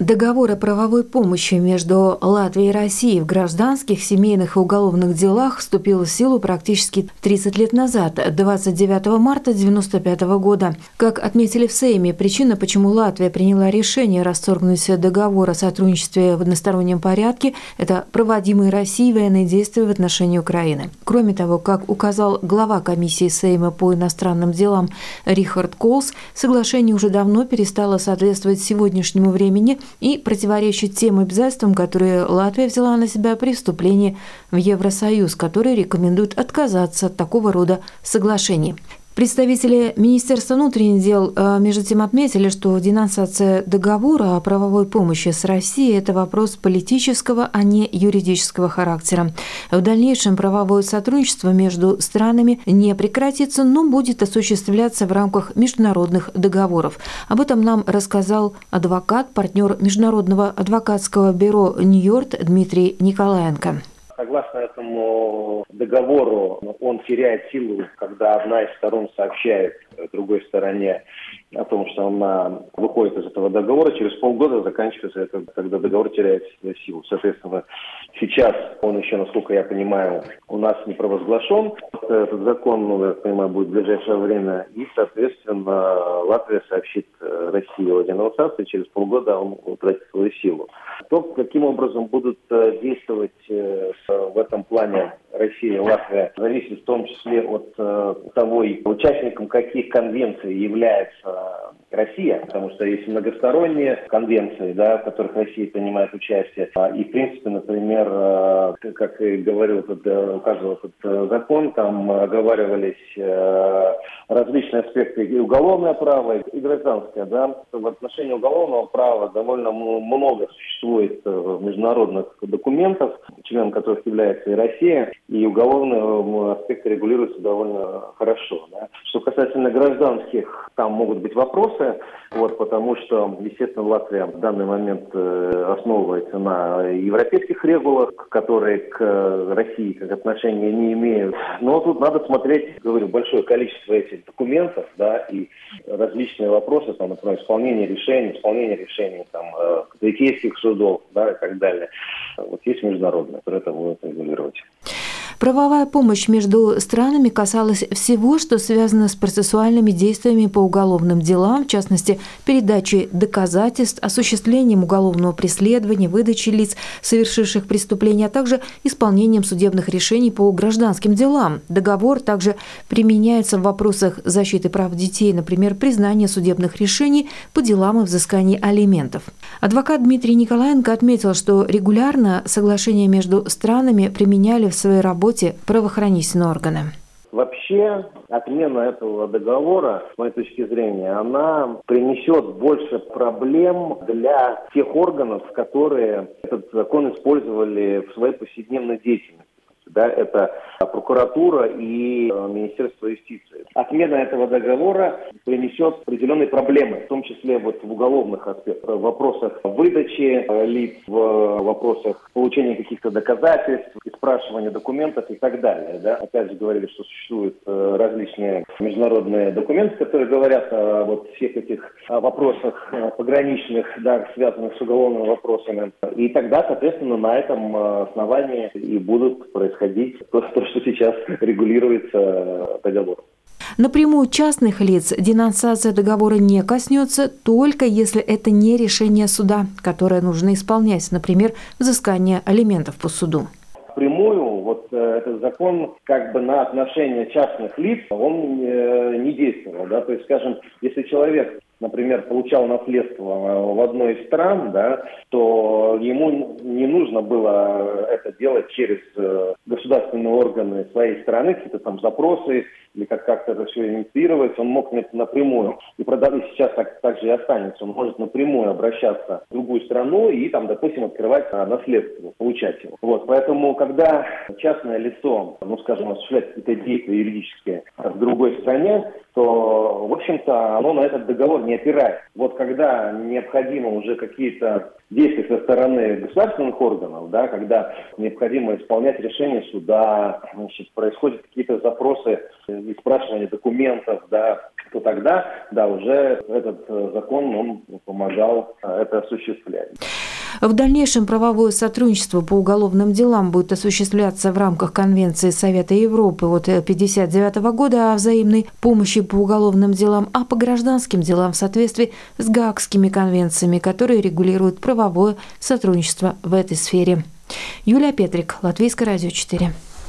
Договор о правовой помощи между Латвией и Россией в гражданских, семейных и уголовных делах вступил в силу практически 30 лет назад, 29 марта 1995 года. Как отметили в Сейме, причина, почему Латвия приняла решение расторгнуть договор о сотрудничестве в одностороннем порядке, это проводимые Россией военные действия в отношении Украины. Кроме того, как указал глава комиссии Сейма по иностранным делам Рихард Колс, соглашение уже давно перестало соответствовать сегодняшнему времени и противоречит тем обязательствам, которые Латвия взяла на себя при вступлении в Евросоюз, который рекомендует отказаться от такого рода соглашений. Представители Министерства внутренних дел между тем отметили, что денонсация договора о правовой помощи с Россией – это вопрос политического, а не юридического характера. В дальнейшем правовое сотрудничество между странами не прекратится, но будет осуществляться в рамках международных договоров. Об этом нам рассказал адвокат, партнер Международного адвокатского бюро «Нью-Йорк» Дмитрий Николаенко. Согласно этому договору, он теряет силу, когда одна из сторон сообщает другой стороне о том, что она выходит из этого договора. Через полгода заканчивается это, когда договор теряет силу. Соответственно, сейчас он еще, насколько я понимаю, у нас не провозглашен. Этот закон, я понимаю, будет в ближайшее время. И, соответственно, Латвия сообщит России о денонсации. Через полгода он утратит свою силу. То, каким образом будут действовать в этом плане Россия и Латвия, зависит в том числе от того, участником каких конвенций является Россия, потому что есть многосторонние конвенции, в которых Россия принимает участие. И, в принципе, например, как и говорил, указывал этот закон, там оговаривались различные аспекты и уголовное право, и гражданское. В отношении уголовного права довольно много существует международных документов, членом которых является и Россия, и уголовные аспекты регулируются довольно хорошо. Что касательно гражданских, там могут быть вопросы, потому что, естественно, Латвия в данный момент основывается на европейских регулах, которые к России как отношения не имеют. Но тут надо смотреть, говорю, большое количество этих документов, и различные вопросы, например, исполнение решений католических судов, и так далее. Есть международные, которые это будут регулировать. Правовая помощь между странами касалась всего, что связано с процессуальными действиями по уголовным делам, в частности, передачей доказательств, осуществлением уголовного преследования, выдачей лиц, совершивших преступления, а также исполнением судебных решений по гражданским делам. Договор также применяется в вопросах защиты прав детей, например, признания судебных решений по делам и взыскания алиментов. Адвокат Дмитрий Николаенко отметил, что регулярно соглашения между странами применяли в своей работе правоохранительные органы. Вообще, отмена этого договора, с моей точки зрения, она принесет больше проблем для тех органов, которые этот закон использовали в своей повседневной деятельности. Это прокуратура и Министерство юстиции. Отмена этого договора принесет определенные проблемы, в том числе в уголовных аспектах, в вопросах выдачи лиц, в вопросах получения каких-то доказательств, спрашивания документов и так далее. Опять же говорили, что существуют различные международные документы, которые говорят о всех этих вопросах пограничных, связанных с уголовными вопросами. И тогда, соответственно, на этом основании и будут происходить то, что сейчас регулируется договором. Напрямую частных лиц денонсация договора не коснется, только если это не решение суда, которое нужно исполнять, например, взыскание алиментов по суду. Прямую этот закон на отношения частных лиц он не действовал. То есть, скажем, если человек, например, получал наследство в одной из стран, то ему не нужно было это делать через государственные органы своей страны, какие-то запросы, или как-то это все инициировать, он мог напрямую, и сейчас так же и останется, он может напрямую обращаться в другую страну и допустим, открывать наследство, получать его. Поэтому, когда частное лицо, осуществляет какие-то действия юридические в другой стране, то, в общем-то, оно на этот договор не опирается. Когда необходимо уже какие-то действия со стороны государственных органов, когда необходимо исполнять решение суда, происходят какие-то запросы и спрашивания документов, да, то тогда, да, уже этот закон, он помогал это осуществлять. В дальнейшем правовое сотрудничество по уголовным делам будет осуществляться в рамках Конвенции Совета Европы от 1959 года о взаимной помощи по уголовным делам, а по гражданским делам в соответствии с Гаагскими конвенциями, которые регулируют правовое сотрудничество в этой сфере. Юлия Петрик, Латвийское радио 4.